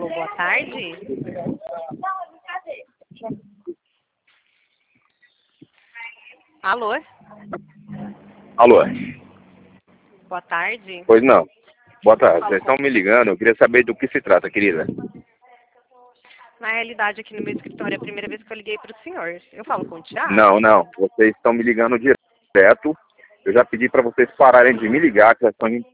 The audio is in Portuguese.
Alô, boa tarde. Alô, Alô? boa tarde. Pois não. Boa tarde. Falo Vocês com... estão me ligando, eu queria saber do que se trata, querida. Na realidade, aqui no meu escritório é a primeira vez que eu liguei para o senhor. Eu falo com o Thiago? Não, não. Vocês estão me ligando direto. Eu já pedi para vocês pararem de me ligar, que já estão